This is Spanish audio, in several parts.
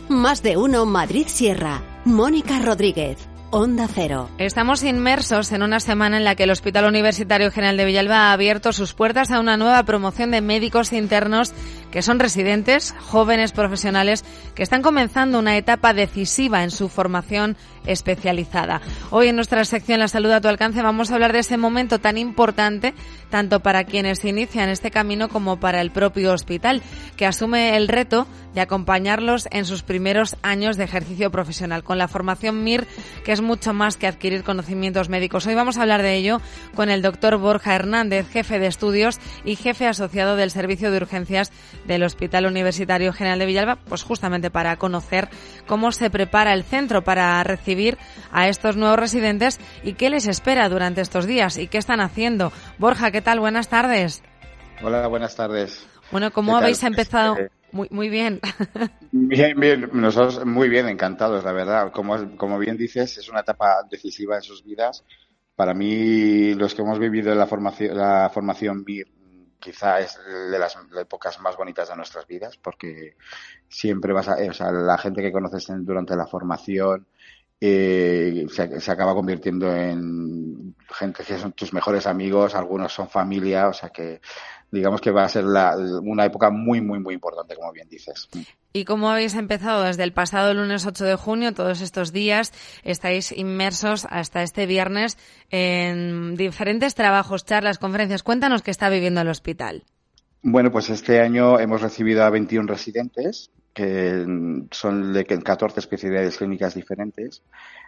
Más de uno Madrid Sierra. Mónica Rodríguez. Onda Cero. Estamos inmersos en una semana en la que el Hospital Universitario General de Villalba ha abierto sus puertas a una nueva promoción de médicos internos que son residentes, jóvenes profesionales que están comenzando una etapa decisiva en su formación especializada. Hoy en nuestra sección La Salud a tu alcance vamos a hablar de ese momento tan importante tanto para quienes inician este camino como para el propio hospital, que asume el reto de acompañarlos en sus primeros años de ejercicio profesional, con la formación MIR, que es mucho más que adquirir conocimientos médicos. Hoy vamos a hablar de ello con el doctor Borja Hernández, jefe de estudios y jefe asociado del Servicio de Urgencias del Hospital Universitario General de Villalba, pues justamente para conocer cómo se prepara el centro para recibir a estos nuevos residentes y qué les espera durante estos días y qué están haciendo. Borja, ¿qué tal? Buenas tardes. Hola, buenas tardes. Bueno, ¿cómo habéis empezado? Muy bien. Bien. Nosotros muy bien, encantados, la verdad. Como bien dices, es una etapa decisiva en sus vidas. Para mí, los que hemos vivido la formación MIR, quizá es de las épocas más bonitas de nuestras vidas, porque siempre la gente que conoces durante la formación se acaba convirtiendo en gente que son tus mejores amigos, algunos son familia, o sea que digamos que va a ser una época muy, muy, muy importante, como bien dices. ¿Y cómo habéis empezado desde el pasado lunes 8 de junio? Todos estos días estáis inmersos hasta este viernes en diferentes trabajos, charlas, conferencias. Cuéntanos qué está viviendo el hospital. Bueno, pues este año hemos recibido a 21 residentes, que son de 14 especialidades clínicas diferentes.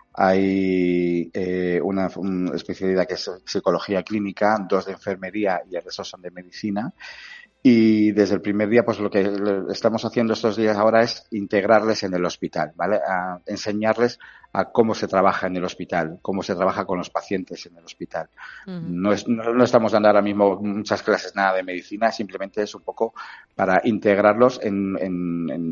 Hay una especialidad que es psicología clínica, 2 de enfermería y el resto son de medicina. Y desde el primer día, pues lo que estamos haciendo estos días ahora es integrarles en el hospital, ¿vale? A enseñarles a cómo se trabaja en el hospital, cómo se trabaja con los pacientes en el hospital. Uh-huh. No estamos dando ahora mismo muchas clases nada de medicina, simplemente es un poco para integrarlos en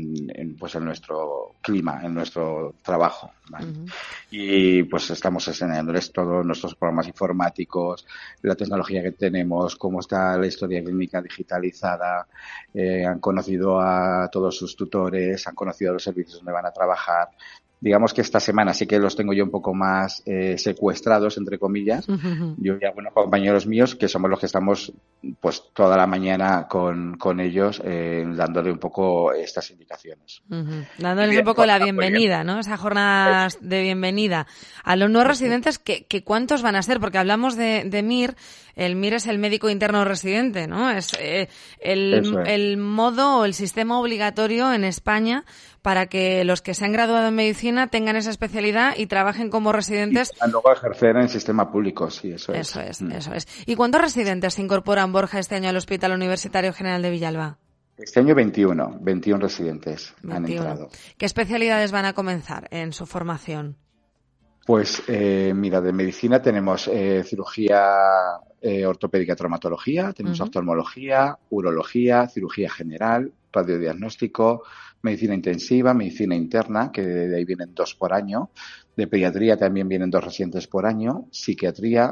nuestro clima, en nuestro trabajo, ¿vale? Uh-huh. Y pues estamos enseñándoles todos nuestros programas informáticos, la tecnología que tenemos, cómo está la historia clínica digitalizada, han conocido a todos sus tutores, han conocido los servicios donde van a trabajar. Digamos que esta semana sí que los tengo yo un poco más secuestrados, entre comillas. Uh-huh. Yo y algunos compañeros míos, que somos los que estamos pues toda la mañana con ellos, dándole un poco estas indicaciones. Uh-huh. Dándoles un poco la bienvenida, ¿no? Esa jornada de bienvenida. A los nuevos residentes, ¿que cuántos van a ser? Porque hablamos de MIR. El MIR es el médico interno residente, ¿no? Es el modo o el sistema obligatorio en España para que los que se han graduado en medicina tengan esa especialidad y trabajen como residentes. Y luego ejercer en el sistema público, sí, eso es. Eso es. ¿Y cuántos residentes se incorporan, Borja, este año al Hospital Universitario General de Villalba? Este año 21 residentes 21. Han entrado. ¿Qué especialidades van a comenzar en su formación? Pues, mira, de medicina tenemos cirugía ortopédica, traumatología, tenemos oftalmología, urología, cirugía general, radiodiagnóstico, medicina intensiva, medicina interna, que de ahí vienen 2 por año, de pediatría también vienen 2 residentes por año, psiquiatría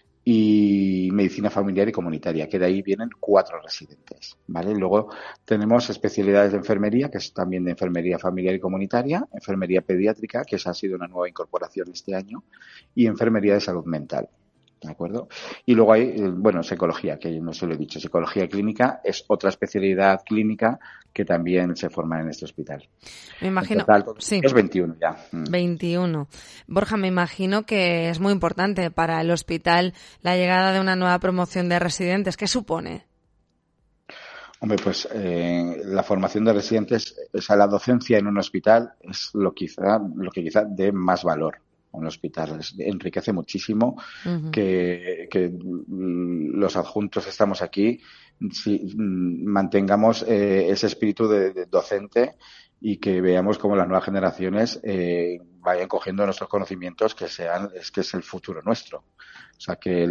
y medicina familiar y comunitaria, que de ahí vienen 4 residentes, ¿vale? Luego tenemos especialidades de enfermería, que es también de enfermería familiar y comunitaria, enfermería pediátrica, que esa ha sido una nueva incorporación este año, y enfermería de salud mental. ¿De acuerdo? Y luego hay, psicología, que no se lo he dicho. Psicología clínica es otra especialidad clínica que también se forma en este hospital. Me imagino. En total, sí. Es 21 ya. 21. Borja, me imagino que es muy importante para el hospital la llegada de una nueva promoción de residentes. ¿Qué supone? Hombre, pues la formación de residentes, la docencia en un hospital es lo que quizá dé más valor. Un hospital enriquece muchísimo. Uh-huh. que los adjuntos estamos aquí, si mantengamos ese espíritu de docente y que veamos cómo las nuevas generaciones vayan cogiendo nuestros conocimientos que es el futuro nuestro. O sea que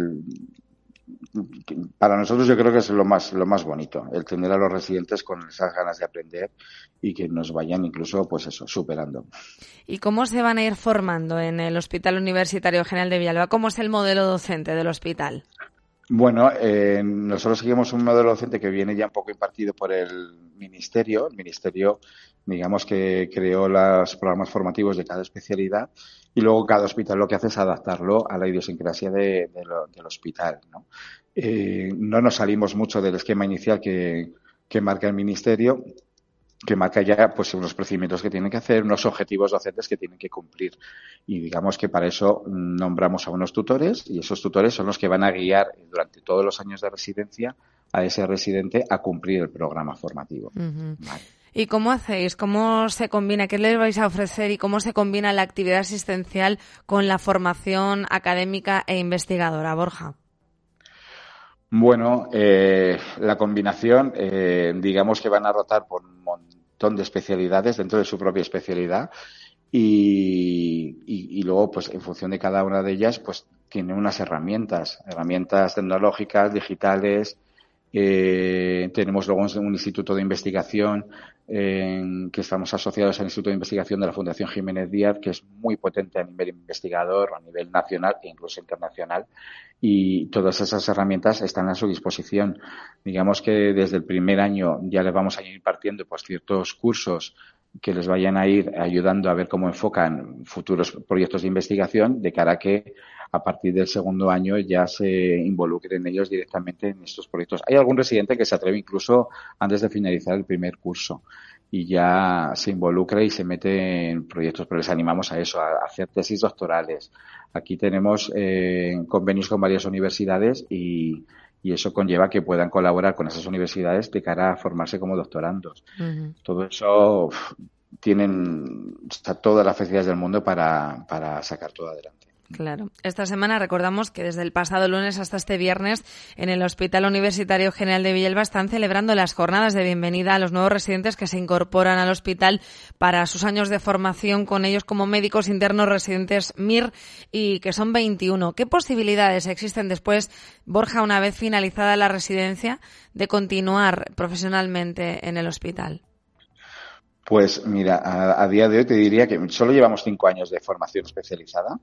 para nosotros yo creo que es lo más bonito, el tener a los residentes con esas ganas de aprender y que nos vayan incluso, pues eso, superando. ¿Y cómo se van a ir formando en el Hospital Universitario General de Villalba? ¿Cómo es el modelo docente del hospital? Bueno, nosotros seguimos un modelo docente que viene ya un poco impartido por el Ministerio. El Ministerio, digamos que creó los programas formativos de cada especialidad y luego cada hospital lo que hace es adaptarlo a la idiosincrasia del hospital, ¿no? No nos salimos mucho del esquema inicial que marca el Ministerio, que marca ya pues unos procedimientos que tienen que hacer, unos objetivos docentes que tienen que cumplir. Y digamos que para eso nombramos a unos tutores y esos tutores son los que van a guiar durante todos los años de residencia a ese residente a cumplir el programa formativo. Uh-huh. Vale. ¿Y cómo hacéis? ¿Cómo se combina? ¿Qué les vais a ofrecer? ¿Y cómo se combina la actividad asistencial con la formación académica e investigadora, Borja? Bueno, la combinación, digamos que van a rotar por un montón de especialidades dentro de su propia especialidad y luego, pues en función de cada una de ellas, pues tiene unas herramientas tecnológicas, digitales. Tenemos luego un instituto de investigación que estamos asociados al Instituto de Investigación de la Fundación Jiménez Díaz, que es muy potente a nivel investigador, a nivel nacional e incluso internacional. Y todas esas herramientas están a su disposición. Digamos que desde el primer año ya les vamos a ir impartiendo pues ciertos cursos que les vayan a ir ayudando a ver cómo enfocan futuros proyectos de investigación de cara a que a partir del segundo año ya se involucren ellos directamente en estos proyectos. Hay algún residente que se atreve incluso antes de finalizar el primer curso y ya se involucra y se mete en proyectos, pero les animamos a eso, a hacer tesis doctorales. Aquí tenemos convenios con varias universidades y eso conlleva que puedan colaborar con esas universidades de cara a formarse como doctorandos. Uh-huh. Todo eso tienen todas las facilidades del mundo para sacar todo adelante. Claro. Esta semana recordamos que desde el pasado lunes hasta este viernes en el Hospital Universitario General de Villalba están celebrando las jornadas de bienvenida a los nuevos residentes que se incorporan al hospital para sus años de formación con ellos como médicos internos residentes MIR y que son 21. ¿Qué posibilidades existen después, Borja, una vez finalizada la residencia, de continuar profesionalmente en el hospital? Pues mira, a día de hoy te diría que solo llevamos 5 años de formación especializada.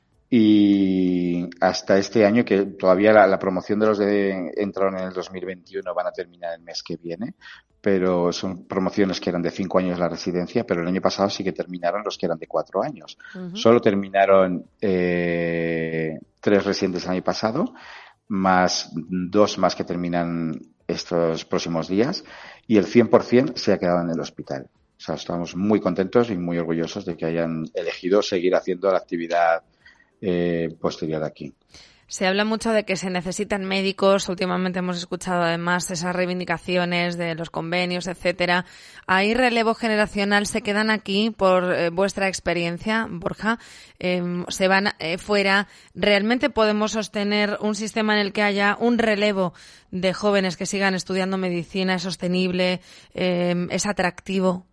Y hasta este año, que todavía la promoción de los de entraron en el 2021 van a terminar el mes que viene, pero son promociones que eran de 5 años la residencia, pero el año pasado sí que terminaron los que eran de 4 años. Uh-huh. Solo terminaron 3 residentes el año pasado, más 2 más que terminan estos próximos días, y el 100% se ha quedado en el hospital. O sea, estamos muy contentos y muy orgullosos de que hayan elegido seguir haciendo la actividad posterior aquí. Se habla mucho de que se necesitan médicos. Últimamente hemos escuchado además esas reivindicaciones de los convenios, etcétera. ¿Hay relevo generacional? ¿Se quedan aquí por vuestra experiencia, Borja? ¿Se van fuera? ¿Realmente podemos sostener un sistema en el que haya un relevo de jóvenes que sigan estudiando medicina? ¿Es sostenible? ¿Es atractivo?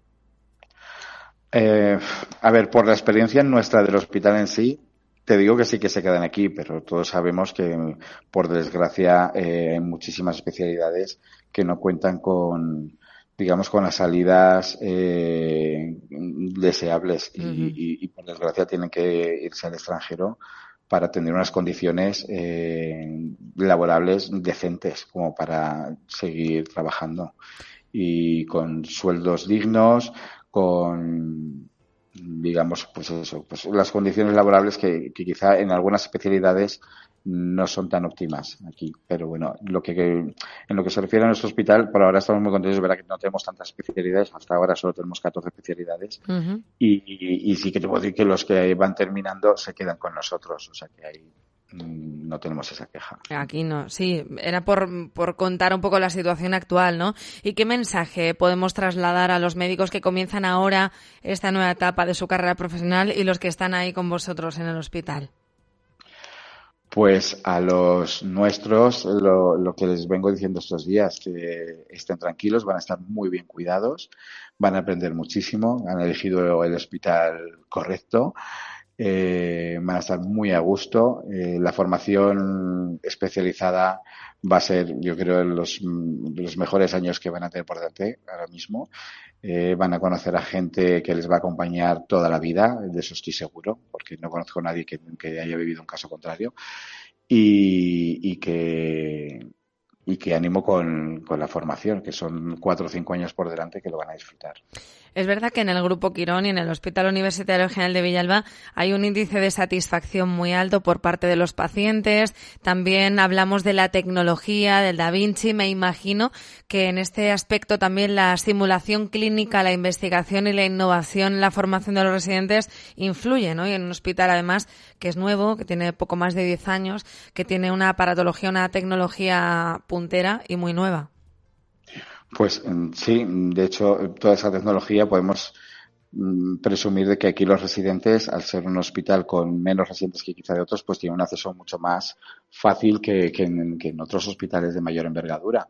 A ver, por la experiencia nuestra del hospital en sí, te digo que sí que se quedan aquí, pero todos sabemos que, por desgracia, hay muchísimas especialidades que no cuentan con, digamos, con las salidas deseables y por desgracia tienen que irse al extranjero para tener unas condiciones laborables decentes como para seguir trabajando y con sueldos dignos, con, digamos, pues eso, pues las condiciones laborables que quizá en algunas especialidades no son tan óptimas aquí. Pero bueno, en lo que se refiere a nuestro hospital, por ahora estamos muy contentos. Es verdad que no tenemos tantas especialidades, hasta ahora solo tenemos 14 especialidades. Uh-huh. Y sí que te puedo decir que los que van terminando se quedan con nosotros, o sea que ahí no tenemos esa queja. Aquí no, sí, era por contar un poco la situación actual, ¿no? ¿Y qué mensaje podemos trasladar a los médicos que comienzan ahora esta nueva etapa de su carrera profesional y los que están ahí con vosotros en el hospital? Pues a los nuestros, lo que les vengo diciendo estos días, que estén tranquilos, van a estar muy bien cuidados, van a aprender muchísimo, han elegido el hospital correcto. Van a estar muy a gusto. La formación especializada va a ser, yo creo, los mejores años que van a tener por delante ahora mismo. Van a conocer a gente que les va a acompañar toda la vida, de eso estoy seguro, porque no conozco a nadie que haya vivido un caso contrario. y que animo con la formación, que son 4 o 5 años por delante que lo van a disfrutar. Es verdad que en el Grupo Quirón y en el Hospital Universitario General de Villalba hay un índice de satisfacción muy alto por parte de los pacientes. También hablamos de la tecnología, del Da Vinci. Me imagino que en este aspecto también la simulación clínica, la investigación y la innovación, la formación de los residentes influye, ¿no? Y en un hospital, además, que es nuevo, que tiene poco más de 10 años, que tiene una aparatología, una tecnología puntera y muy nueva. Pues sí, de hecho, toda esa tecnología podemos presumir de que aquí los residentes, al ser un hospital con menos residentes que quizá de otros, pues tienen un acceso mucho más fácil que en otros hospitales de mayor envergadura.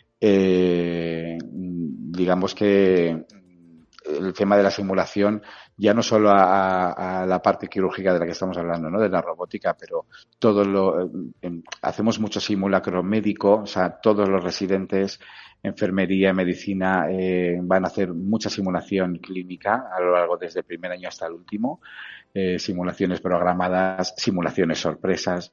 Digamos que el tema de la simulación, ya no solo a la parte quirúrgica de la que estamos hablando, ¿no? De la robótica, pero hacemos mucho simulacro médico, o sea, todos los residentes, enfermería, medicina, van a hacer mucha simulación clínica a lo largo desde el primer año hasta el último, simulaciones programadas, simulaciones sorpresas.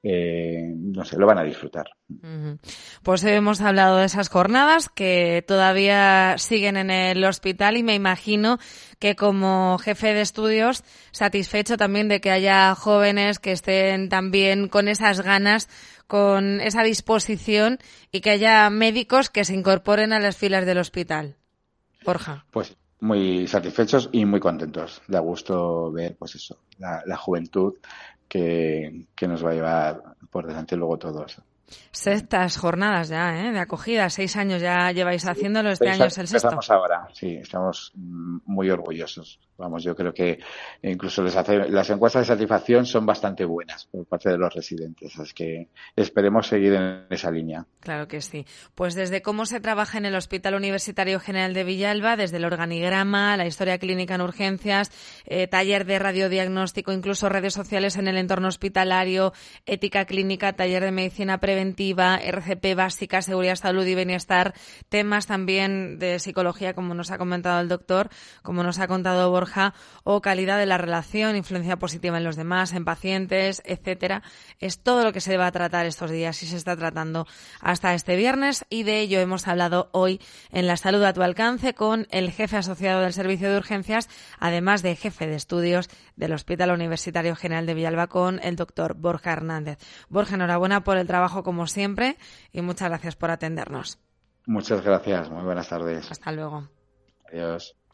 No sé, lo van a disfrutar. Pues hemos hablado de esas jornadas que todavía siguen en el hospital y me imagino que como jefe de estudios satisfecho también de que haya jóvenes que estén también con esas ganas, con esa disposición y que haya médicos que se incorporen a las filas del hospital. Borja. Pues muy satisfechos y muy contentos. Da gusto ver, pues eso, la juventud que nos va a llevar por delante luego todos. Sextas jornadas ya, de acogida. 6 años ya lleváis haciéndolo, este año es el sexto. Empezamos ahora, sí, estamos muy orgullosos. Vamos, yo creo que incluso las encuestas de satisfacción son bastante buenas por parte de los residentes, así que esperemos seguir en esa línea. Claro que sí. Pues desde cómo se trabaja en el Hospital Universitario General de Villalba, desde el organigrama, la historia clínica en urgencias, taller de radiodiagnóstico, incluso redes sociales en el entorno hospitalario, ética clínica, taller de medicina preventiva, RCP básica, seguridad, salud y bienestar, temas también de psicología, como nos ha comentado el doctor, como nos ha contado Borja, o calidad de la relación, influencia positiva en los demás, en pacientes, etcétera. Es todo lo que se va a tratar estos días y se está tratando hasta este viernes, y de ello hemos hablado hoy en La Salud a tu alcance con el jefe asociado del Servicio de Urgencias, además de jefe de estudios del Hospital Universitario General de Villalba, con el doctor Borja Hernández. Borja, enhorabuena por el trabajo como siempre y muchas gracias por atendernos. Muchas gracias, muy buenas tardes. Hasta luego. Adiós.